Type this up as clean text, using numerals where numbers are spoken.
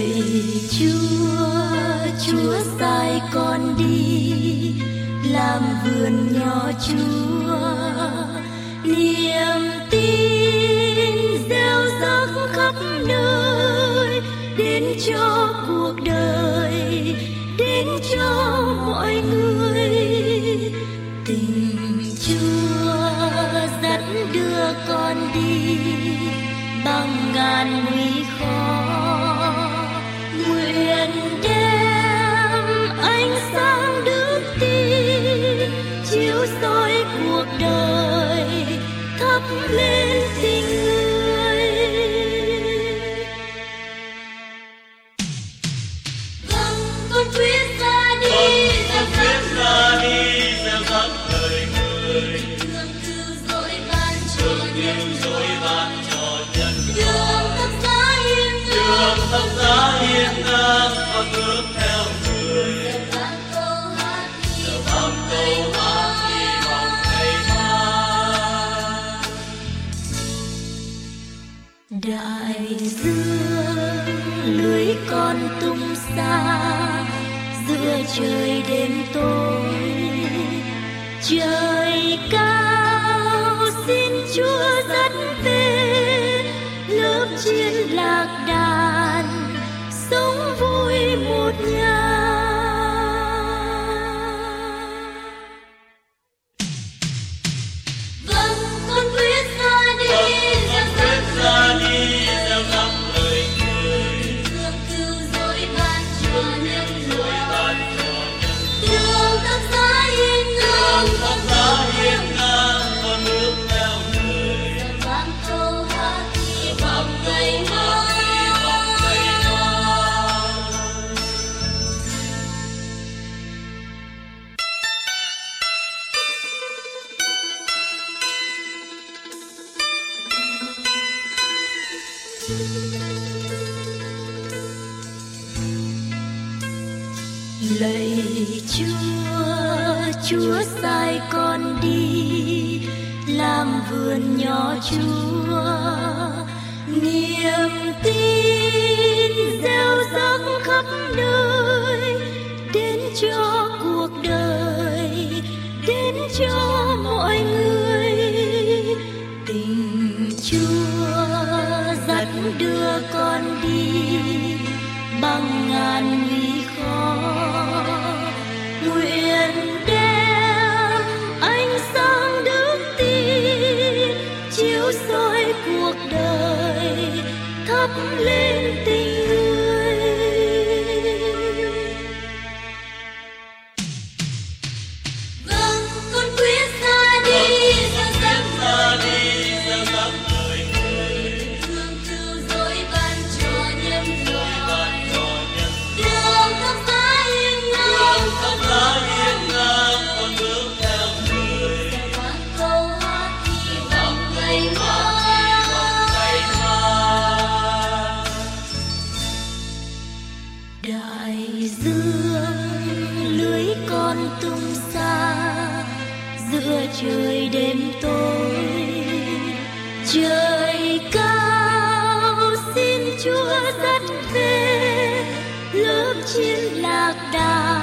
lạy Chúa, Chúa sai con đi làm vườn nhỏ Chúa, niềm tin gieo rắc khắp nơi, đến cho cuộc đời, đến cho mọi người. Tình Chúa dắt đưa con đi bằng ngàn nguy khó, nguyện đem ánh sáng đức tin chiếu soi cuộc đời, thắp lên tình người. Vâng, con quyết ra đi, con quyết ra đi, gieo rắc đời người. Thương cứu dối ban cho nhân, dối ban cho nhân. Đường thập giá hiên ngang, đường thập giá hiên ngang, con bước theo người. Giờ vang câu hát hy vọng ngày mai. Đại dương lưới con tung xa giữa trời đêm tối, trời cao xin Chúa dắt về lớp chiên lạc đàn sống vui một nhà. Vâng, con quyết ra đi, con quyết ra đi, gieo rắc lời người. Thương cứu dối ban cho nhân, dối ban cho nhân. Đường thập giá hiên ngang, đường thập giá hiên ngang, con bước theo người. Giờ vang câu hát hy vọng ngày mai. Lạy Chúa, Chúa sai con đi làm vườn nhỏ Chúa, niềm tin gieo rắc khắp nơi, đến cho cuộc đời, đến cho mọi người. Tình Chúa dắt đưa con đi bằng ngàn nguy khó, nguyện đem ánh sáng đức tin chiếu soi cuộc đời, thắp lên tình người. Vâng, con quyết ra đi, gieo rắc ra đi, gieo rắc lời người. Thương cứu dối ban cho nhân, dối ban cho nhân. Đường thập giá hiên ngang, đường thập giá hiên ngang, con bước theo người. Giờ vang câu hát hy vọng ngày mai. Đại dương lưới con tung xa giữa trời đêm tối, trời cao xin Chúa dắt về lớp chiên lạc đàn